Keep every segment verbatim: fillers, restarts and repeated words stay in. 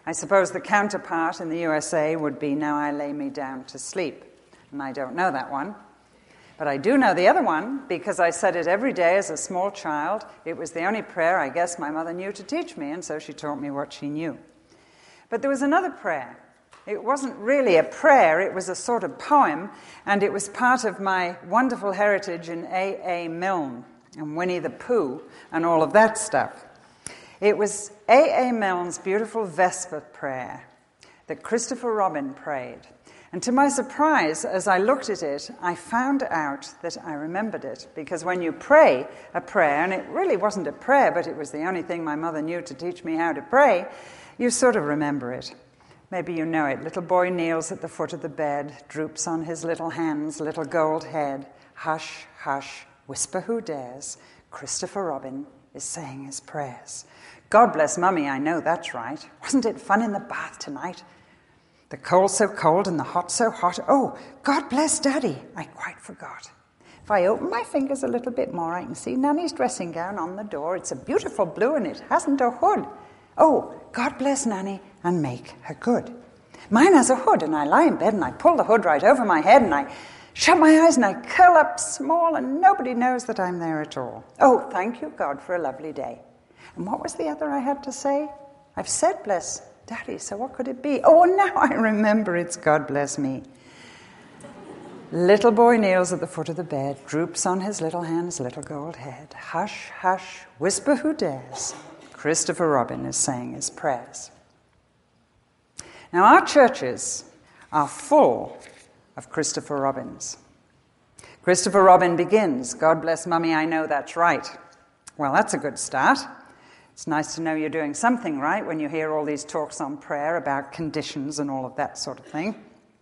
I suppose the counterpart in the U S A would be, "Now I lay me down to sleep." And I don't know that one. But I do know the other one because I said it every day as a small child. It was the only prayer I guess my mother knew to teach me, and so she taught me what she knew. But there was another prayer. It wasn't really a prayer, it was a sort of poem, and it was part of my wonderful heritage in A A Milne and Winnie the Pooh and all of that stuff. It was A A Milne's beautiful Vesper prayer that Christopher Robin prayed. And to my surprise, as I looked at it, I found out that I remembered it. Because when you pray a prayer, and it really wasn't a prayer, but it was the only thing my mother knew to teach me how to pray, you sort of remember it. Maybe you know it. Little boy kneels at the foot of the bed, droops on his little hands, little gold head. Hush, hush, whisper who dares. Christopher Robin is saying his prayers. God bless Mummy, I know that's right. Wasn't it fun in the bath tonight? The cold so cold and the hot so hot. Oh, God bless Daddy, I quite forgot. If I open my fingers a little bit more, I can see Nanny's dressing gown on the door. It's a beautiful blue and it hasn't a hood. Oh, God bless Nanny and make her good. Mine has a hood, and I lie in bed and I pull the hood right over my head and I shut my eyes and I curl up small and nobody knows that I'm there at all. Oh, thank you, God, for a lovely day. And what was the other I had to say? I've said bless Daddy, so what could it be? Oh, now I remember, it's God bless me. Little boy kneels at the foot of the bed, droops on his little hands, little gold head. Hush, hush, whisper who dares. Christopher Robin is saying his prayers. Now, our churches are full of Christopher Robins. Christopher Robin begins, God bless Mummy, I know that's right. Well, that's a good start. It's nice to know you're doing something right when you hear all these talks on prayer about conditions and all of that sort of thing.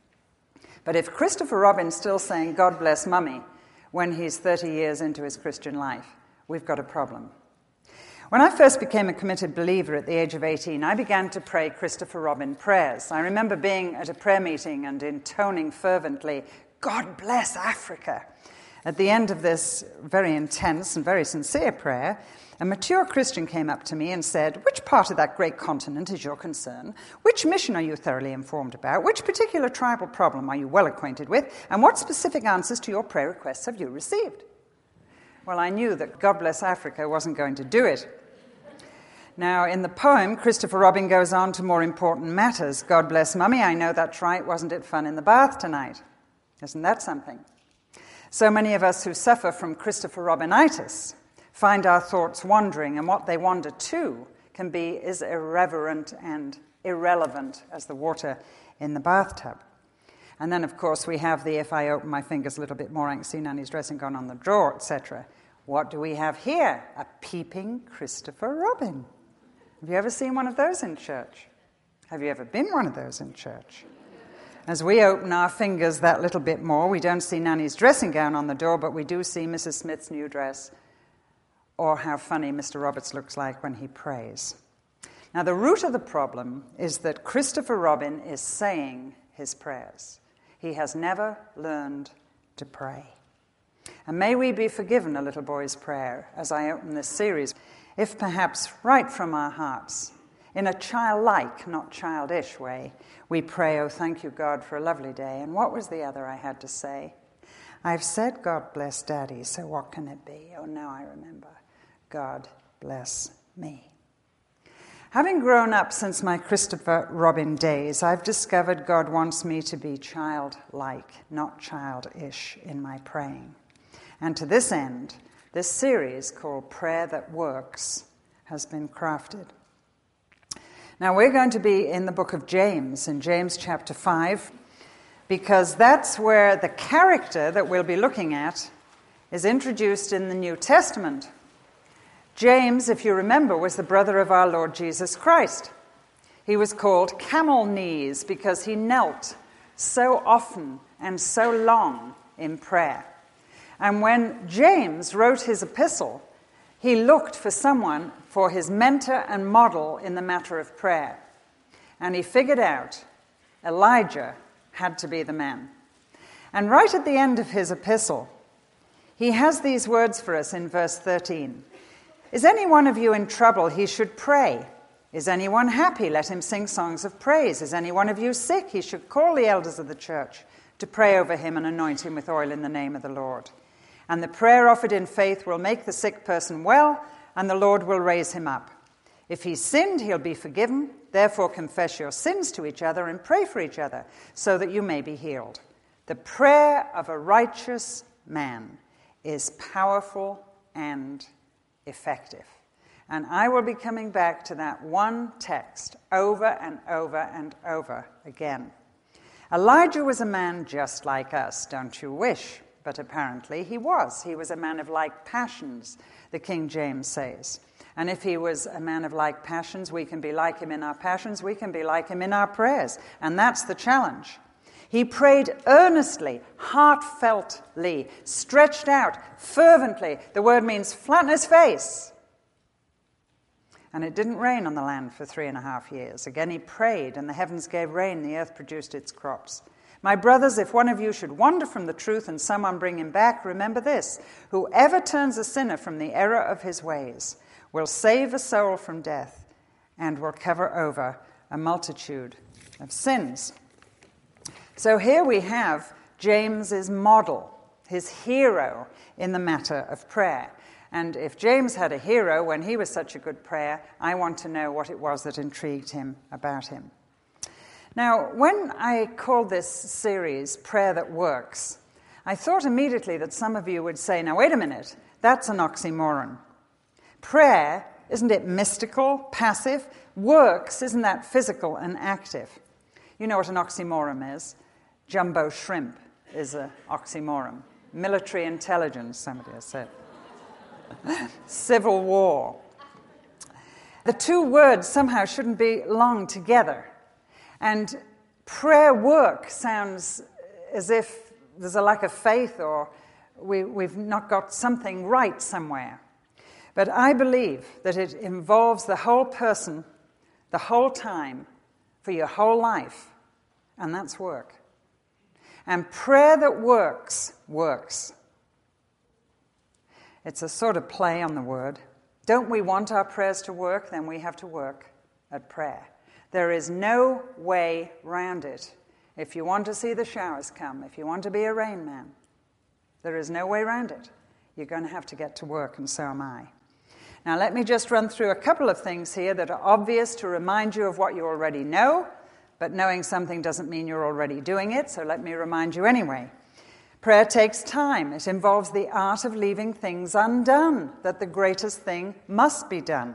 But if Christopher Robin's still saying, God bless Mummy, when he's thirty years into his Christian life, we've got a problem. When I first became a committed believer at the age of eighteen, I began to pray Christopher Robin prayers. I remember being at a prayer meeting and intoning fervently, God bless Africa. At the end of this very intense and very sincere prayer, a mature Christian came up to me and said, which part of that great continent is your concern? Which mission are you thoroughly informed about? Which particular tribal problem are you well acquainted with? And what specific answers to your prayer requests have you received? Well, I knew that God bless Africa wasn't going to do it. Now, in the poem, Christopher Robin goes on to more important matters. God bless Mummy, I know that's right. Wasn't it fun in the bath tonight? Isn't that something? So many of us who suffer from Christopher Robinitis find our thoughts wandering, and what they wander to can be as irreverent and irrelevant as the water in the bathtub. And then, of course, we have the if I open my fingers a little bit more, I can see Nanny's dressing gown on the drawer, et cetera. What do we have here? A peeping Christopher Robin. Have you ever seen one of those in church? Have you ever been one of those in church? As we open our fingers that little bit more, we don't see Nanny's dressing gown on the door, but we do see Missus Smith's new dress, or how funny Mister Roberts looks like when he prays. Now, the root of the problem is that Christopher Robin is saying his prayers. He has never learned to pray. And may we be forgiven a little boy's prayer as I open this series, if perhaps right from our hearts, in a childlike, not childish way, we pray, oh, thank you, God, for a lovely day. And what was the other I had to say? I've said, God bless Daddy, so what can it be? Oh, now I remember. God bless me. Having grown up since my Christopher Robin days, I've discovered God wants me to be childlike, not childish in my praying. And to this end, this series called Prayer That Works has been crafted. Now, we're going to be in the book of James, in James chapter five, because that's where the character that we'll be looking at is introduced in the New Testament. James, if you remember, was the brother of our Lord Jesus Christ. He was called Camel Knees because he knelt so often and so long in prayer. And when James wrote his epistle, he looked for someone for his mentor and model in the matter of prayer. And he figured out Elijah had to be the man. And right at the end of his epistle, he has these words for us in verse thirteen. Is any one of you in trouble? He should pray. Is anyone happy? Let him sing songs of praise. Is any one of you sick? He should call the elders of the church to pray over him and anoint him with oil in the name of the Lord. And the prayer offered in faith will make the sick person well, and the Lord will raise him up. If he sinned, he'll be forgiven. Therefore confess your sins to each other and pray for each other, so that you may be healed. The prayer of a righteous man is powerful and effective. And I will be coming back to that one text over and over and over again. Elijah was a man just like us, don't you wish? But apparently he was. He was a man of like passions, the King James says. And if he was a man of like passions, we can be like him in our passions, we can be like him in our prayers. And that's the challenge. He prayed earnestly, heartfeltly, stretched out, fervently. The word means flat in his face. And it didn't rain on the land for three and a half years. Again he prayed, and the heavens gave rain, the earth produced its crops. My brothers, if one of you should wander from the truth and someone bring him back, remember this: whoever turns a sinner from the error of his ways will save a soul from death and will cover over a multitude of sins. So here we have James's model, his hero in the matter of prayer. And if James had a hero when he was such a good prayer, I want to know what it was that intrigued him about him. Now, when I called this series Prayer That Works, I thought immediately that some of you would say, now wait a minute, that's an oxymoron. Prayer, isn't it mystical, passive? Works, isn't that physical and active? You know what an oxymoron is? Jumbo shrimp is an oxymoron. Military intelligence, somebody has said. Civil war. The two words somehow shouldn't be long together. And prayer work sounds as if there's a lack of faith or we, we've not got something right somewhere. But I believe that it involves the whole person, the whole time, for your whole life. And that's work. And prayer that works, works. It's a sort of play on the word. Don't we want our prayers to work? Then we have to work at prayer. There is no way round it. If you want to see the showers come, if you want to be a rain man, there is no way round it. You're going to have to get to work, and so am I. Now, let me just run through a couple of things here that are obvious to remind you of what you already know, but knowing something doesn't mean you're already doing it, so let me remind you anyway. Prayer takes time. It involves the art of leaving things undone, that the greatest thing must be done.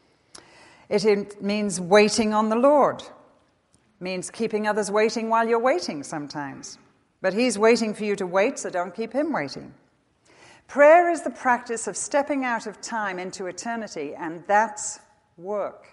It means waiting on the Lord. It means keeping others waiting while you're waiting sometimes. But he's waiting for you to wait, so don't keep him waiting. Prayer is the practice of stepping out of time into eternity, and that's work.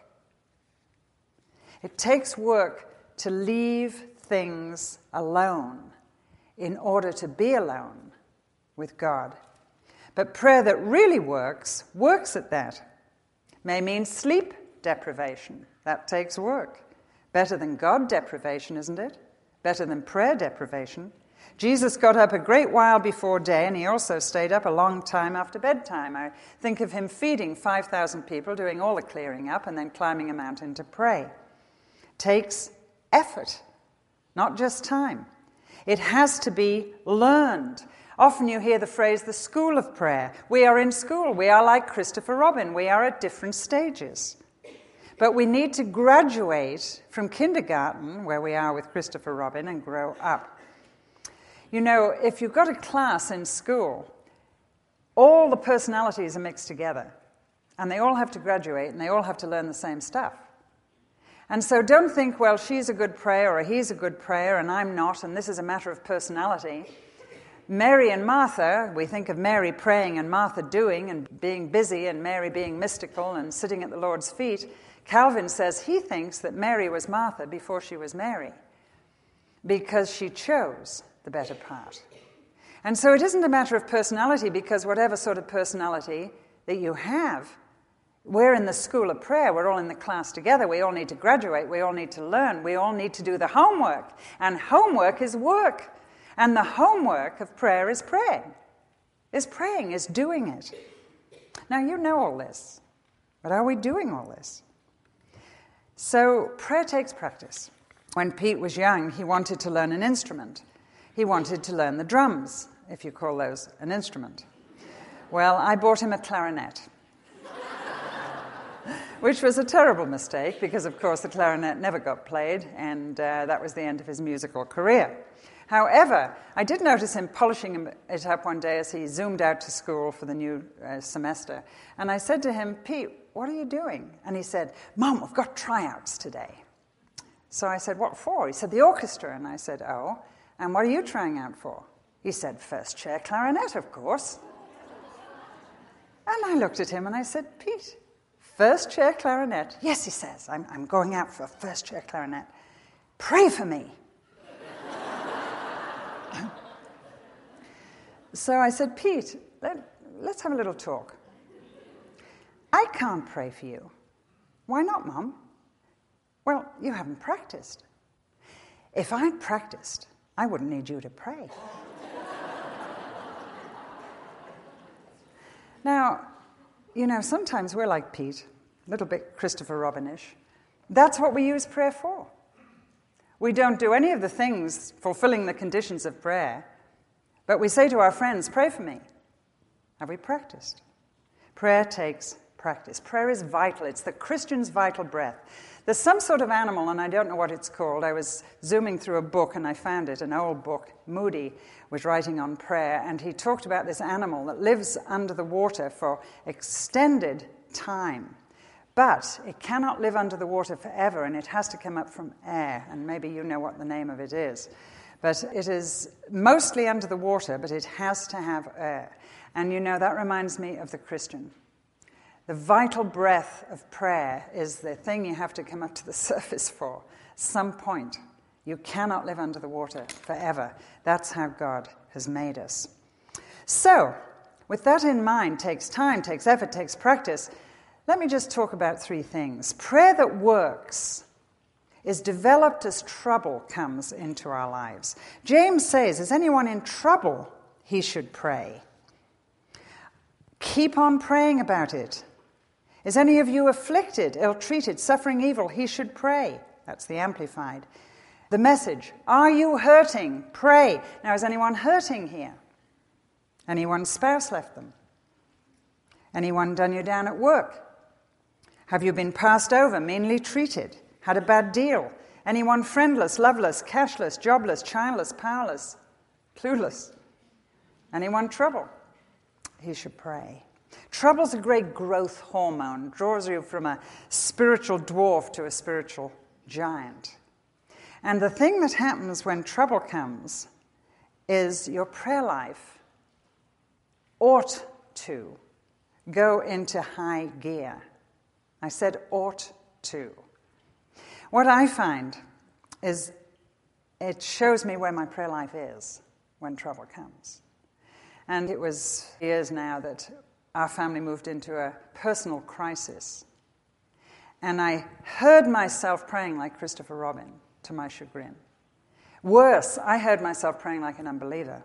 It takes work to leave things alone in order to be alone with God. But prayer that really works, works at that. May mean sleep deprivation. That takes work. Better than God deprivation, isn't it? Better than prayer deprivation. Jesus got up a great while before day, and he also stayed up a long time after bedtime. I think of him feeding five thousand people, doing all the clearing up, and then climbing a mountain to pray. Takes effort, not just time. It has to be learned. Often you hear the phrase, the school of prayer. We are in school. We are like Christopher Robin. We are at different stages. But we need to graduate from kindergarten, where we are with Christopher Robin, and grow up. You know, if you've got a class in school, all the personalities are mixed together. And they all have to graduate, and they all have to learn the same stuff. And so don't think, well, she's a good prayer, or he's a good prayer, and I'm not, and this is a matter of personality. Mary and Martha, we think of Mary praying and Martha doing and being busy, and Mary being mystical and sitting at the Lord's feet. Calvin says he thinks that Mary was Martha before she was Mary, because she chose the better part. And so it isn't a matter of personality, because whatever sort of personality that you have, we're in the school of prayer. We're all in the class together. We all need to graduate. We all need to learn. We all need to do the homework. And homework is work. And the homework of prayer is praying. Is praying, is doing it. Now, you know all this. But are we doing all this? So prayer takes practice. When Pete was young, he wanted to learn an instrument. He wanted to learn the drums, if you call those an instrument. Well, I bought him a clarinet, which was a terrible mistake because, of course, the clarinet never got played, and uh, that was the end of his musical career. However, I did notice him polishing it up one day as he zoomed out to school for the new uh, semester. And I said to him, "Pete, what are you doing?" And he said, "Mom, we've got tryouts today." So I said, "What for?" He said, "The orchestra." And I said, "Oh, and what are you trying out for?" He said, "First chair clarinet, of course." And I looked at him and I said, "Pete, first chair clarinet?" "Yes," he says, I'm, I'm going out for first chair clarinet. "Pray for me." So I said, "Pete, let, let's have a little talk. I can't pray for you." "Why not, Mum?" "Well, you haven't practiced." "If I'd practiced, I wouldn't need you to pray." Now, you know, sometimes we're like Pete, a little bit Christopher Robin-ish. That's what we use prayer for. We don't do any of the things fulfilling the conditions of prayer, but we say to our friends, "Pray for me." Have we practiced? Prayer takes practice. Prayer is vital. It's the Christian's vital breath. There's some sort of animal, and I don't know what it's called. I was zooming through a book, and I found it, an old book. Moody was writing on prayer, and he talked about this animal that lives under the water for extended time. But it cannot live under the water forever, and it has to come up from air, and maybe you know what the name of it is. But it is mostly under the water, but it has to have air. And you know, that reminds me of the Christian. The vital breath of prayer is the thing you have to come up to the surface for. Some point. You cannot live under the water forever. That's how God has made us. So, with that in mind, takes time, takes effort, takes practice. Let me just talk about three things. Prayer that works is developed as trouble comes into our lives. James says, "Is anyone in trouble? He should pray." Keep on praying about it. "Is any of you afflicted, ill-treated, suffering evil? He should pray." That's the Amplified. The Message, "Are you hurting? Pray." Now, is anyone hurting here? Anyone's spouse left them? Anyone done you down at work? Have you been passed over, meanly treated, had a bad deal? Anyone friendless, loveless, cashless, jobless, childless, powerless, clueless? Anyone trouble? He should pray. Trouble's a great growth hormone, draws you from a spiritual dwarf to a spiritual giant. And the thing that happens when trouble comes is your prayer life ought to go into high gear. I said ought to. What I find is it shows me where my prayer life is when trouble comes. And it was years now that our family moved into a personal crisis. And I heard myself praying like Christopher Robin, to my chagrin. Worse, I heard myself praying like an unbeliever.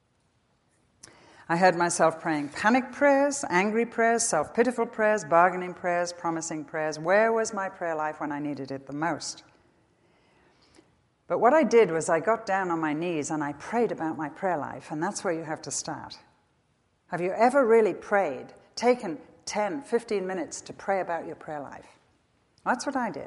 I heard myself praying panic prayers, angry prayers, self-pitiful prayers, bargaining prayers, promising prayers. Where was my prayer life when I needed it the most? But what I did was I got down on my knees and I prayed about my prayer life, and that's where you have to start. Have you ever really prayed, taken ten, fifteen minutes to pray about your prayer life? That's what I did.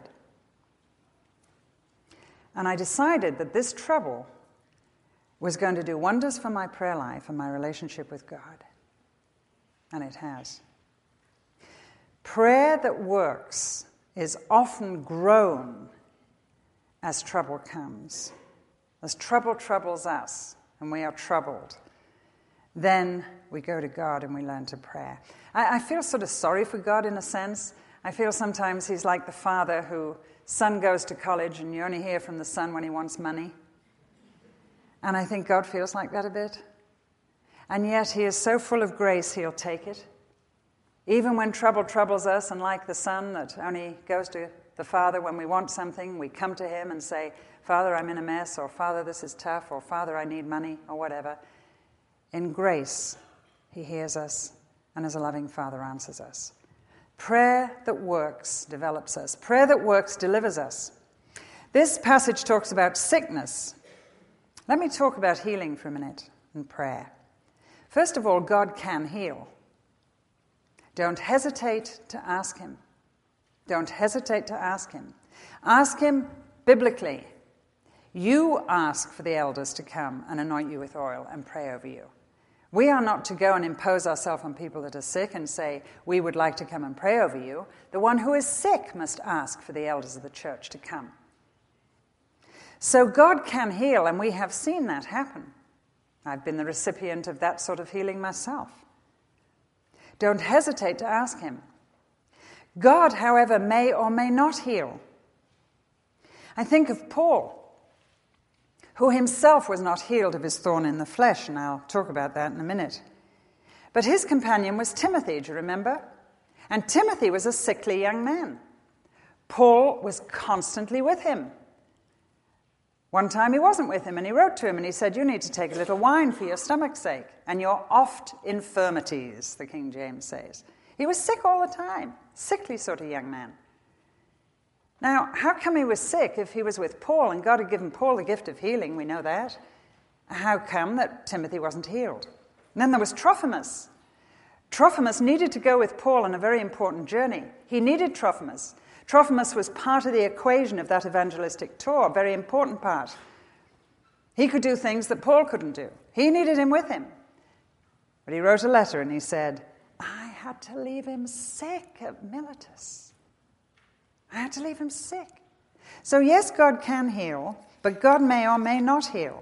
And I decided that this trouble was going to do wonders for my prayer life and my relationship with God. And it has. Prayer that works is often grown as trouble comes. As trouble troubles us, and we are troubled, then we go to God and we learn to pray. I, I feel sort of sorry for God in a sense. I feel sometimes he's like the father who son goes to college and you only hear from the son when he wants money. And I think God feels like that a bit. And yet he is so full of grace, he'll take it. Even when trouble troubles us, and like the son that only goes to the father when we want something, we come to him and say, "Father, I'm in a mess," or "Father, this is tough," or "Father, I need money," or whatever. In grace, he hears us, and as a loving father answers us. Prayer that works develops us. Prayer that works delivers us. This passage talks about sickness. Let me talk about healing for a minute and prayer. First of all, God can heal. Don't hesitate to ask him. Don't hesitate to ask him. Ask him biblically. You ask for the elders to come and anoint you with oil and pray over you. We are not to go and impose ourselves on people that are sick and say, we would like to come and pray over you. The one who is sick must ask for the elders of the church to come. So God can heal, and we have seen that happen. I've been the recipient of that sort of healing myself. Don't hesitate to ask him. God, however, may or may not heal. I think of Paul, who himself was not healed of his thorn in the flesh, and I'll talk about that in a minute. But his companion was Timothy, do you remember? And Timothy was a sickly young man. Paul was constantly with him. One time he wasn't with him, and he wrote to him, and he said, you need to take a little wine for your stomach's sake, and your oft infirmities, the King James says. He was sick all the time, sickly sort of young man. Now, how come he was sick if he was with Paul, and God had given Paul the gift of healing? We know that. How come that Timothy wasn't healed? And then there was Trophimus. Trophimus needed to go with Paul on a very important journey. He needed Trophimus. Trophimus was part of the equation of that evangelistic tour, a very important part. He could do things that Paul couldn't do. He needed him with him. But he wrote a letter and he said, I had to leave him sick at Miletus. I had to leave him sick. So yes, God can heal, but God may or may not heal.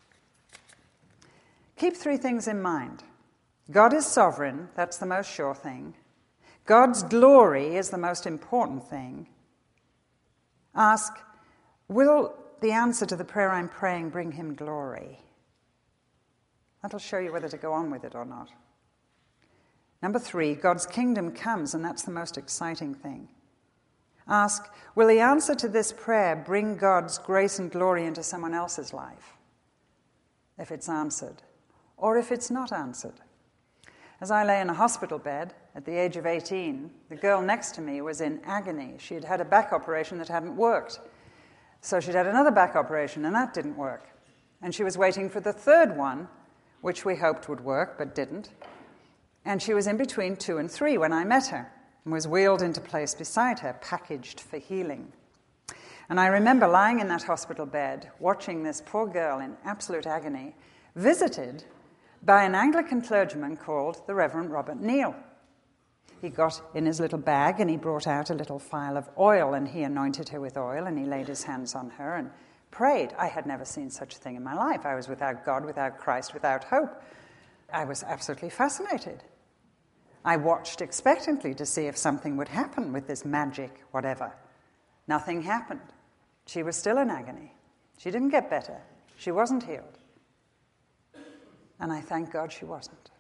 Keep three things in mind. God is sovereign, that's the most sure thing. God's glory is the most important thing. Ask, will the answer to the prayer I'm praying bring him glory? That'll show you whether to go on with it or not. Number three, God's kingdom comes, and that's the most exciting thing. Ask, will the answer to this prayer bring God's grace and glory into someone else's life? If it's answered, or if it's not answered. As I lay in a hospital bed at the age of eighteen, the girl next to me was in agony. She had had a back operation that hadn't worked. So she'd had another back operation, and that didn't work. And she was waiting for the third one, which we hoped would work, but didn't. And she was in between two and three when I met her, and was wheeled into place beside her, packaged for healing. And I remember lying in that hospital bed, watching this poor girl in absolute agony, visited by an Anglican clergyman called the Reverend Robert Neal. He got in his little bag and he brought out a little phial of oil, and he anointed her with oil, and he laid his hands on her and prayed. I had never seen such a thing in my life. I was without God, without Christ, without hope. I was absolutely fascinated. I watched expectantly to see if something would happen with this magic whatever. Nothing happened. She was still in agony. She didn't get better. She wasn't healed. And I thank God she wasn't.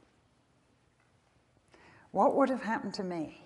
What would have happened to me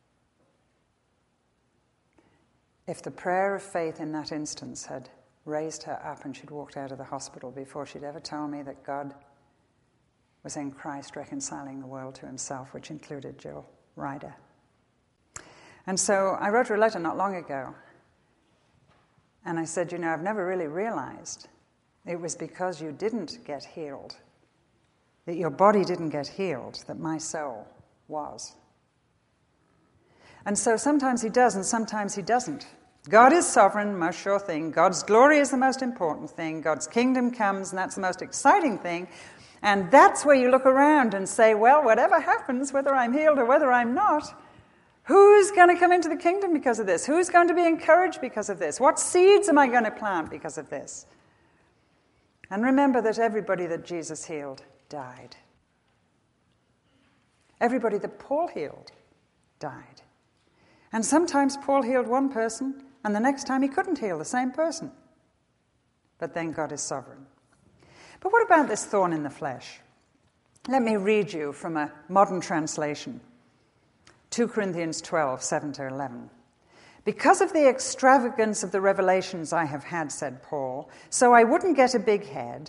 if the prayer of faith in that instance had raised her up and she'd walked out of the hospital before she'd ever told me that God was in Christ reconciling the world to himself, which included Jill Ryder? And so I wrote her a letter not long ago, and I said, you know, I've never really realized it was because you didn't get healed, that your body didn't get healed, that my soul was. And so sometimes he does and sometimes he doesn't. God is sovereign, most sure thing. God's glory is the most important thing. God's kingdom comes, and that's the most exciting thing. And that's where you look around and say, well, whatever happens, whether I'm healed or whether I'm not, who's going to come into the kingdom because of this? Who's going to be encouraged because of this? What seeds am I going to plant because of this? And remember that everybody that Jesus healed died. Everybody that Paul healed died. And sometimes Paul healed one person, and the next time he couldn't heal the same person. But then God is sovereign. But what about this thorn in the flesh? Let me read you from a modern translation. Second Corinthians twelve, seven to eleven. Because of the extravagance of the revelations I have had, said Paul, so I wouldn't get a big head,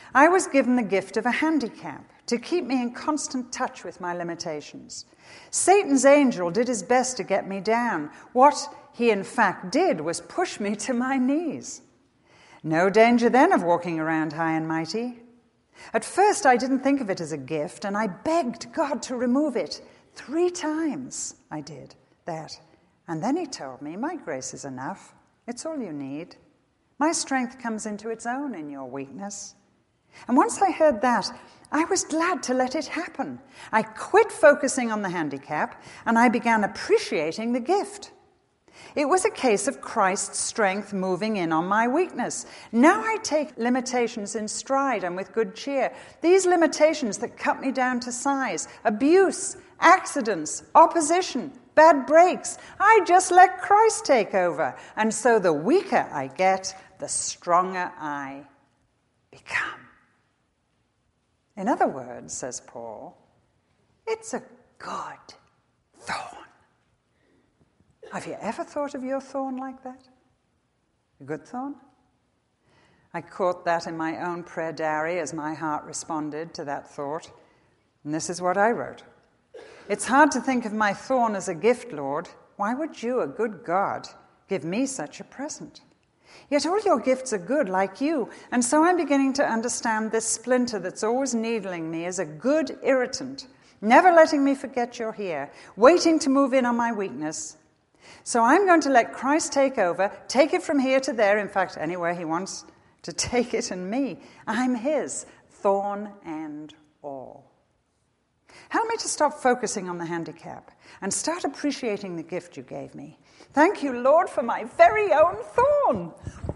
I was given the gift of a handicap to keep me in constant touch with my limitations. Satan's angel did his best to get me down. What he in fact did was push me to my knees. No danger then of walking around high and mighty. At first I didn't think of it as a gift, and I begged God to remove it. Three times I did that. And then he told me, my grace is enough. It's all you need. My strength comes into its own in your weakness. And once I heard that, I was glad to let it happen. I quit focusing on the handicap, and I began appreciating the gift. It was a case of Christ's strength moving in on my weakness. Now I take limitations in stride and with good cheer. These limitations that cut me down to size, abuse, accidents, opposition, bad breaks, I just let Christ take over. And so the weaker I get, the stronger I become. In other words, says Paul, it's a good thorn. Have you ever thought of your thorn like that? A good thorn? I caught that in my own prayer diary as my heart responded to that thought. And this is what I wrote. It's hard to think of my thorn as a gift, Lord. Why would you, a good God, give me such a present? Yet all your gifts are good, like you, and so I'm beginning to understand this splinter that's always needling me as a good irritant, never letting me forget you're here, waiting to move in on my weakness. So I'm going to let Christ take over, take it from here to there, in fact, anywhere he wants to take it and me. I'm his, thorn and all. Help me to stop focusing on the handicap and start appreciating the gift you gave me. Thank you, Lord, for my very own thorn.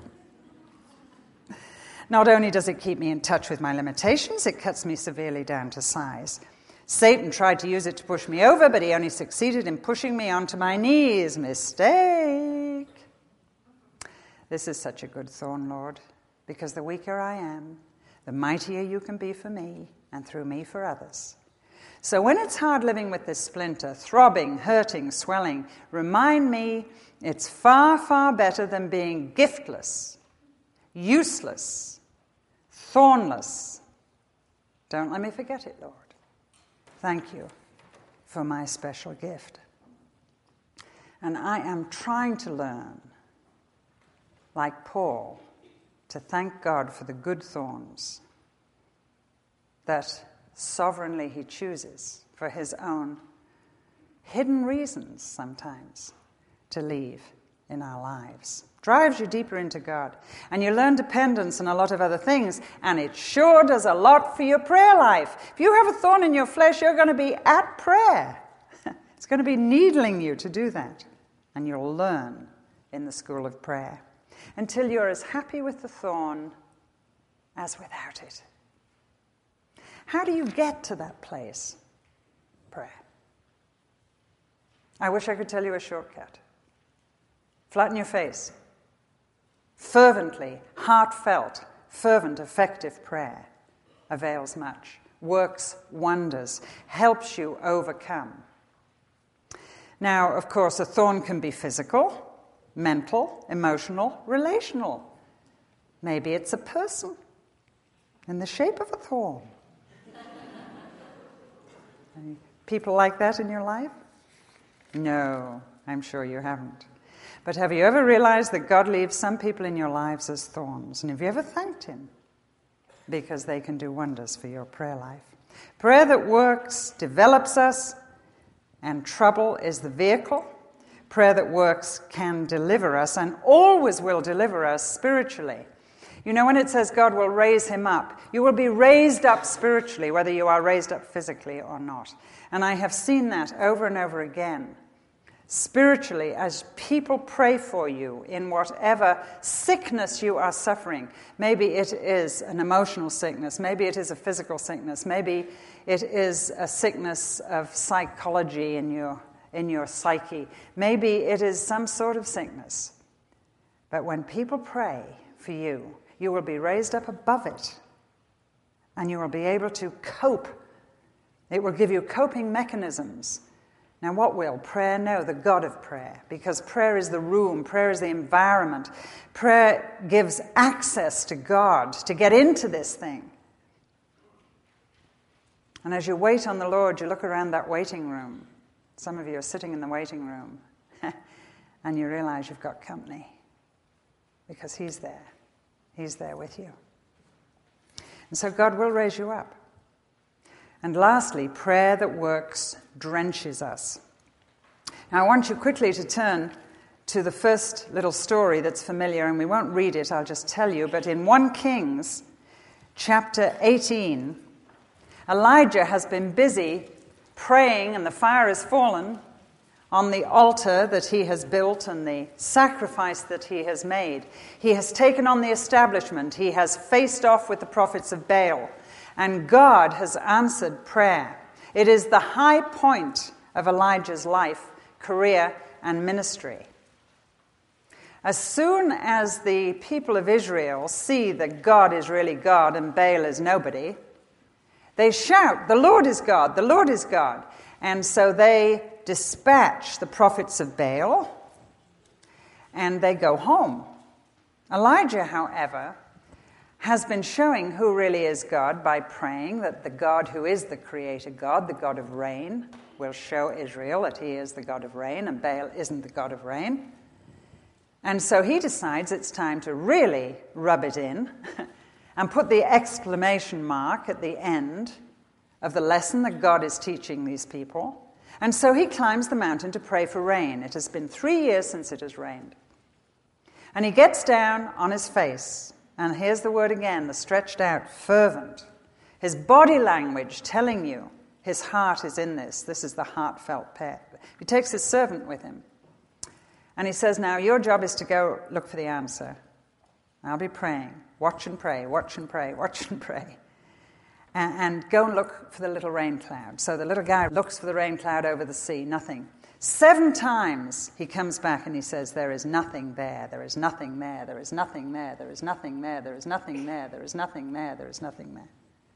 Not only does it keep me in touch with my limitations, it cuts me severely down to size. Satan tried to use it to push me over, but he only succeeded in pushing me onto my knees. Mistake. This is such a good thorn, Lord, because the weaker I am, the mightier you can be for me and through me for others. So when it's hard living with this splinter, throbbing, hurting, swelling, remind me it's far, far better than being giftless, useless, thornless. Don't let me forget it, Lord. Thank you for my special gift. And I am trying to learn, like Paul, to thank God for the good thorns that sovereignly he chooses for his own hidden reasons sometimes to leave in our lives. Drives you deeper into God. And you learn dependence and a lot of other things. And it sure does a lot for your prayer life. If you have a thorn in your flesh, you're going to be at prayer. It's going to be needling you to do that. And you'll learn in the school of prayer. Until you're as happy with the thorn as without it. How do you get to that place? Prayer. I wish I could tell you a shortcut. Flatten your face. Fervently, heartfelt, fervent, effective prayer avails much, works wonders, helps you overcome. Now, of course, a thorn can be physical, mental, emotional, relational. Maybe it's a person in the shape of a thorn. Any people like that in your life? No, I'm sure you haven't. But have you ever realized that God leaves some people in your lives as thorns? And have you ever thanked him? Because they can do wonders for your prayer life. Prayer that works develops us, and trouble is the vehicle. Prayer that works can deliver us, and always will deliver us spiritually. You know, when it says God will raise him up, you will be raised up spiritually, whether you are raised up physically or not. And I have seen that over and over again. Spiritually, as people pray for you in whatever sickness you are suffering. Maybe it is an emotional sickness. Maybe it is a physical sickness. Maybe it is a sickness of psychology in your, in your psyche. Maybe it is some sort of sickness. But when people pray for you, you will be raised up above it. And you will be able to cope. It will give you coping mechanisms. Now, what will prayer know? The God of prayer. Because prayer is the room. Prayer is the environment. Prayer gives access to God to get into this thing And as you wait on the Lord, you look around that waiting room. Some of you are sitting in the waiting room, and you realize you've got company, because he's there. He's there with you. And so God will raise you up. And lastly, prayer that works drenches us. Now I want you quickly to turn to the first little story that's familiar, and we won't read it, I'll just tell you, but in First Kings chapter eighteen, Elijah has been busy praying, and the fire has fallen on the altar that he has built and the sacrifice that he has made. He has taken on the establishment. He has faced off with the prophets of Baal. And God has answered prayer. It is the high point of Elijah's life, career, and ministry. As soon as the people of Israel see that God is really God and Baal is nobody, they shout, "The Lord is God, the Lord is God." And so they dispatch the prophets of Baal, and they go home. Elijah, however, has been showing who really is God by praying that the God who is the creator God, the God of rain, will show Israel that he is the God of rain and Baal isn't the God of rain. And so he decides it's time to really rub it in and put the exclamation mark at the end of the lesson that God is teaching these people. And so he climbs the mountain to pray for rain. It has been three years since it has rained. And he gets down on his face, and here's the word again, the stretched out, fervent. His body language telling you his heart is in this. This is the heartfelt prayer. He takes his servant with him. And he says, now your job is to go look for the answer. I'll be praying. Watch and pray, watch and pray, watch and pray. And, and go and look for the little rain cloud. So the little guy looks for the rain cloud over the sea, nothing. Seven times he comes back and he says, there is nothing there, there is nothing there, there is nothing there, there is nothing there, there is nothing there, there is nothing there, there is nothing there.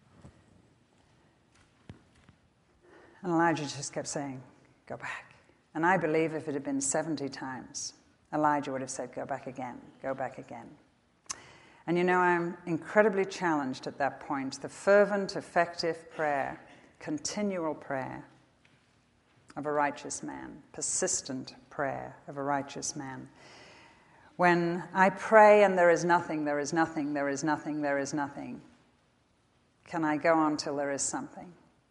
And Elijah just kept saying, go back. And I believe if it had been seventy times, Elijah would have said, go back again, go back again. And you know, I'm incredibly challenged at that point. The fervent, effective prayer, continual prayer of a righteous man, persistent prayer of a righteous man. When I pray and there is nothing, there is nothing, there is nothing, there is nothing, can I go on till there is something?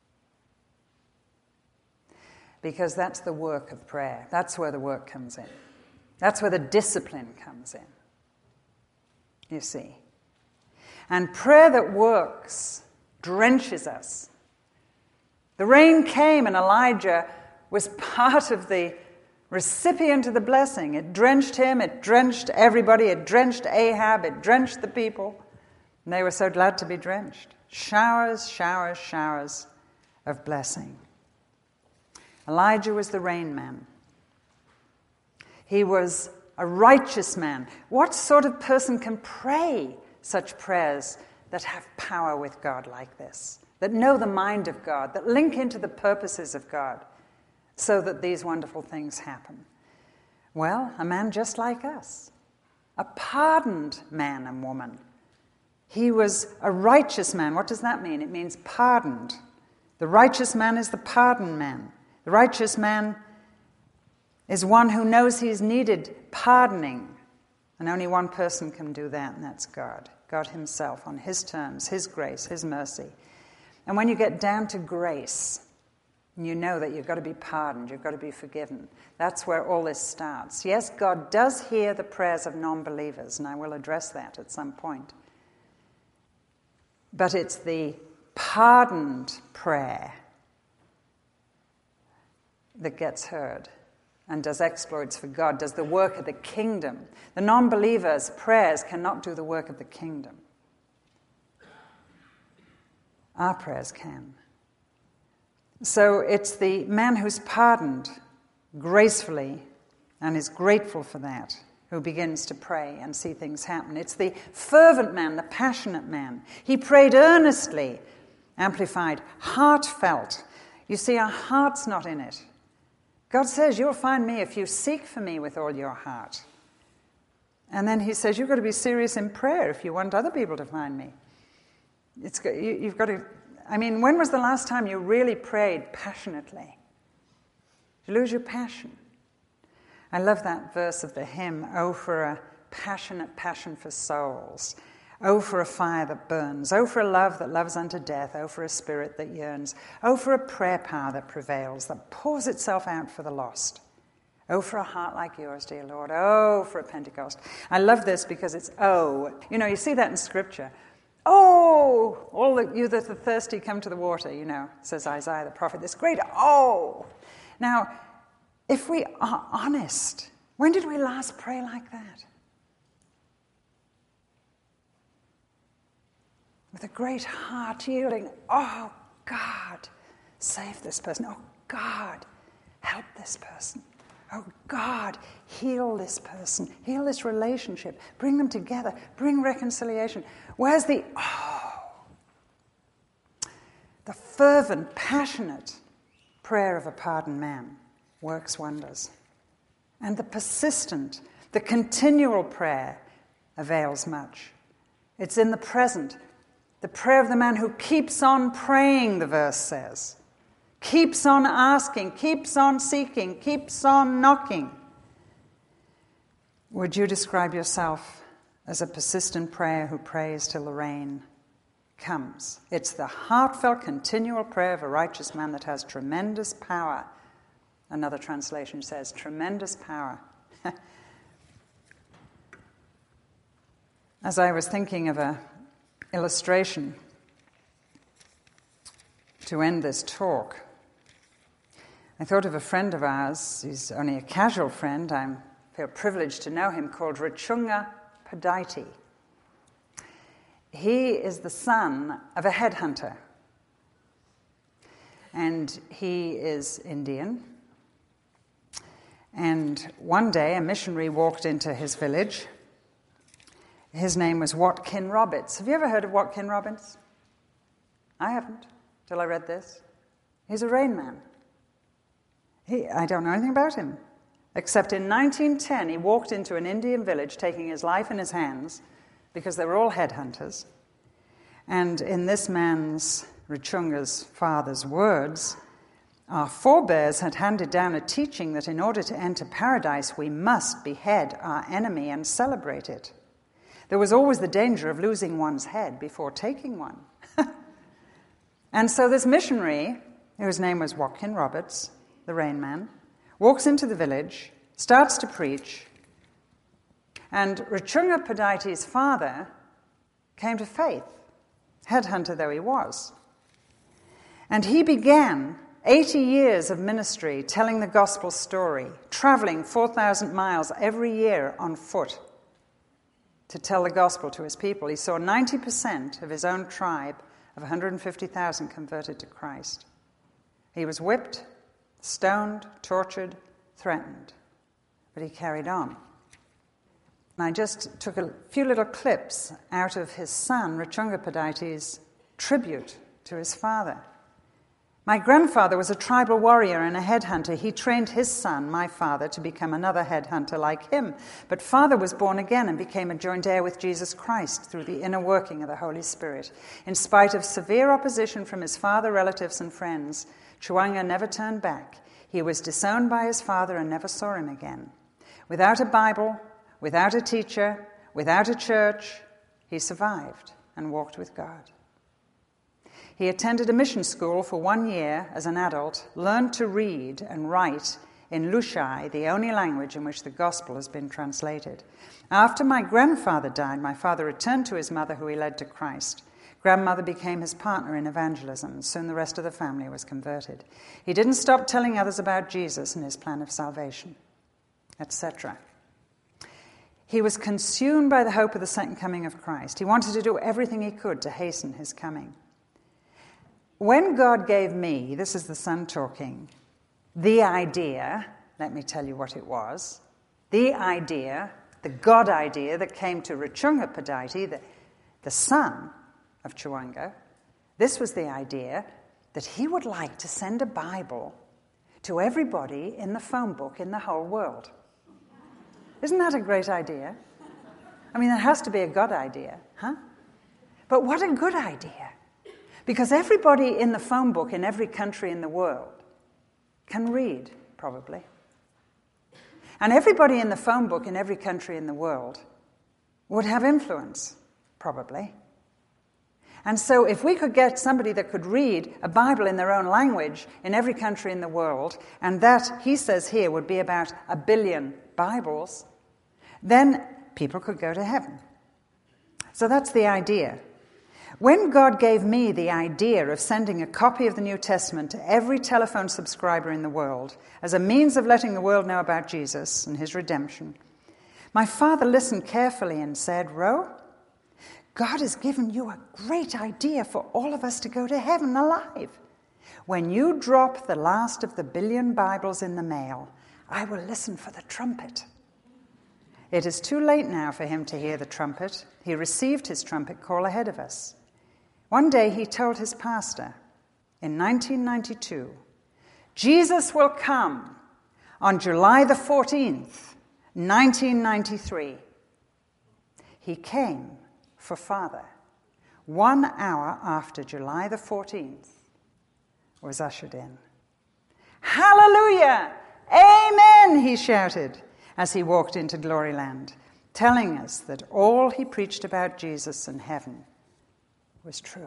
Because that's the work of prayer. That's where the work comes in. That's where the discipline comes in. You see. And prayer that works drenches us. The rain came and Elijah was part of the recipient of the blessing. It drenched him, it drenched everybody, it drenched Ahab, it drenched the people. And they were so glad to be drenched. Showers, showers, showers of blessing. Elijah was the rain man. He was a righteous man. What sort of person can pray such prayers that have power with God like this? That know the mind of God, that link into the purposes of God so that these wonderful things happen? Well, a man just like us. A pardoned man and woman. He was a righteous man. What does that mean? It means pardoned. The righteous man is the pardoned man. The righteous man is one who knows he's needed pardoning. And only one person can do that, and that's God. God himself, on his terms, his grace, his mercy. And when you get down to grace, you know that you've got to be pardoned, you've got to be forgiven. That's where all this starts. Yes, God does hear the prayers of non-believers, and I will address that at some point. But it's the pardoned prayer that gets heard and does exploits for God, does the work of the kingdom. The non-believer's prayers cannot do the work of the kingdom. Our prayers can. So it's the man who's pardoned gracefully and is grateful for that who begins to pray and see things happen. It's the fervent man, the passionate man. He prayed earnestly, amplified, heartfelt. You see, our heart's not in it. God says, you'll find me if you seek for me with all your heart. And then he says, you've got to be serious in prayer if you want other people to find me. It's, you've got to I mean, when was the last time you really prayed passionately? Did you lose your passion? I love that verse of the hymn, "Oh, for a passionate passion for souls. Oh, for a fire that burns. Oh, for a love that loves unto death. Oh, for a spirit that yearns. Oh, for a prayer power that prevails, that pours itself out for the lost. Oh, for a heart like yours, dear Lord. Oh, for a Pentecost." I love this because it's oh. You know, you see that in Scripture. Oh, all the, you that are thirsty, come to the water, you know, says Isaiah the prophet. This great oh. Now, if we are honest, when did we last pray like that? With a great heart yielding, oh, God, save this person. Oh, God, help this person. Oh, God, heal this person. Heal this relationship. Bring them together. Bring reconciliation. Where's the, oh, the fervent, passionate prayer of a pardoned man works wonders. And the persistent, the continual prayer avails much. It's in the present. The prayer of the man who keeps on praying, the verse says. Keeps on asking, keeps on seeking, keeps on knocking. Would you describe yourself as a persistent prayer who prays till the rain comes? It's the heartfelt, continual prayer of a righteous man that has tremendous power. Another translation says, tremendous power. As I was thinking of an illustration to end this talk, I thought of a friend of ours. He's only a casual friend. I feel privileged to know him, called Richunga Padaiti. He is the son of a headhunter. And he is Indian. And one day a missionary walked into his village. His name was Watkin Roberts. Have you ever heard of Watkin Roberts? I haven't, till I read this. He's a Rain Man. He, I don't know anything about him, except in nineteen ten he walked into an Indian village taking his life in his hands because they were all headhunters. And in this man's, Richunga's father's words, our forebears had handed down a teaching that in order to enter paradise we must behead our enemy and celebrate it. There was always the danger of losing one's head before taking one. And so this missionary, whose name was Watkin Roberts, the Rain Man, walks into the village, starts to preach, and Richunga Padaiti's father came to faith, headhunter though he was. And he began eighty years of ministry telling the gospel story, traveling four thousand miles every year on foot to tell the gospel to his people. He saw ninety percent of his own tribe of one hundred fifty thousand converted to Christ. He was whipped, stoned, tortured, threatened, but he carried on. And I just took a few little clips out of his son, Richunga Padaiti's tribute to his father. My grandfather was a tribal warrior and a headhunter. He trained his son, my father, to become another headhunter like him. But father was born again and became a joint heir with Jesus Christ through the inner working of the Holy Spirit. In spite of severe opposition from his father, relatives, and friends, Chewanga never turned back. He was disowned by his father and never saw him again. Without a Bible, without a teacher, without a church, he survived and walked with God. He attended a mission school for one year as an adult, learned to read and write in Lushai, the only language in which the gospel has been translated. After my grandfather died, my father returned to his mother, who he led to Christ. Grandmother became his partner in evangelism, and soon the rest of the family was converted. He didn't stop telling others about Jesus and his plan of salvation, et cetera. He was consumed by the hope of the second coming of Christ. He wanted to do everything he could to hasten his coming. When God gave me, this is the son talking, the idea, let me tell you what it was, the idea, the God idea that came to Richunga Padaiti, the, the son of Chewanga, this was the idea that he would like to send a Bible to everybody in the phone book in the whole world. Isn't that a great idea? I mean, it has to be a God idea, huh? But what a good idea. Because everybody in the phone book in every country in the world can read, probably. And everybody in the phone book in every country in the world would have influence, probably. And so if we could get somebody that could read a Bible in their own language in every country in the world, and that, he says here, would be about a billion Bibles, then people could go to heaven. So that's the idea. When God gave me the idea of sending a copy of the New Testament to every telephone subscriber in the world as a means of letting the world know about Jesus and his redemption, my father listened carefully and said, Ro, God has given you a great idea for all of us to go to heaven alive. When you drop the last of the billion Bibles in the mail, I will listen for the trumpet. It is too late now for him to hear the trumpet. He received his trumpet call ahead of us. One day he told his pastor in nineteen ninety-two, Jesus will come on July the fourteenth, nineteen ninety-three. He came for Father. One hour after July the fourteenth was ushered in. Hallelujah! Amen, he shouted as he walked into Gloryland, telling us that all he preached about Jesus and heaven was true.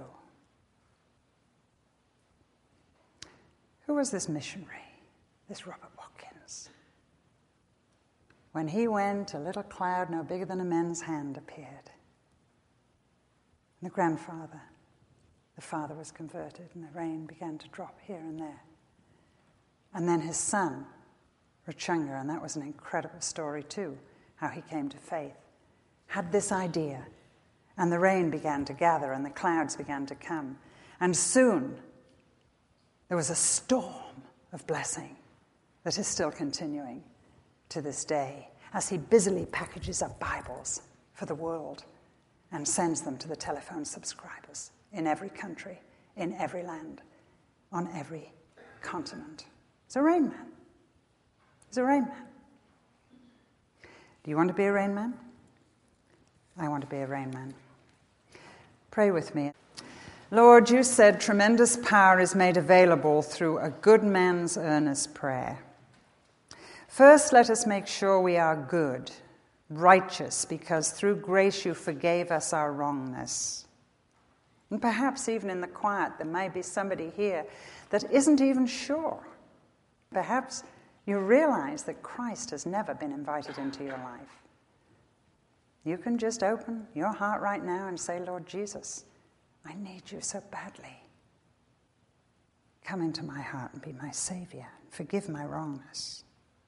Who was this missionary, this Robert Watkins? When he went, a little cloud no bigger than a man's hand appeared. And the grandfather, the father was converted, and the rain began to drop here and there. And then his son, Ruchunga, and that was an incredible story too, how he came to faith, had this idea. And the rain began to gather and the clouds began to come. And soon there was a storm of blessing that is still continuing to this day as he busily packages up Bibles for the world and sends them to the telephone subscribers in every country, in every land, on every continent. He's a rain man. He's a rain man. Do you want to be a rain man? I want to be a rain man. Pray with me. Lord, you said tremendous power is made available through a good man's earnest prayer. First, let us make sure we are good, righteous, because through grace you forgave us our wrongness. And perhaps even in the quiet, there may be somebody here that isn't even sure. Perhaps you realize that Christ has never been invited into your life. You can just open your heart right now and say, Lord Jesus, I need you so badly. Come into my heart and be my Savior. Forgive my wrongness.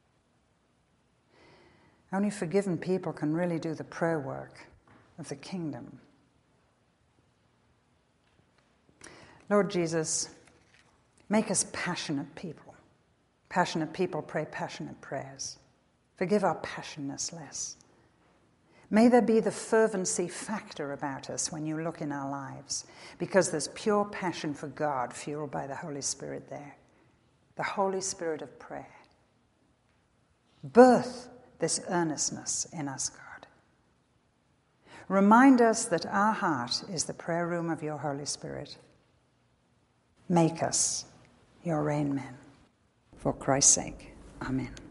Only forgiven people can really do the prayer work of the kingdom. Lord Jesus, make us passionate people. Passionate people pray passionate prayers. Forgive our passionness less. May there be the fervency factor about us when you look in our lives, because there's pure passion for God fueled by the Holy Spirit there. The Holy Spirit of prayer. Birth this earnestness in us, God. Remind us that our heart is the prayer room of your Holy Spirit. Make us your rain men. For Christ's sake, amen.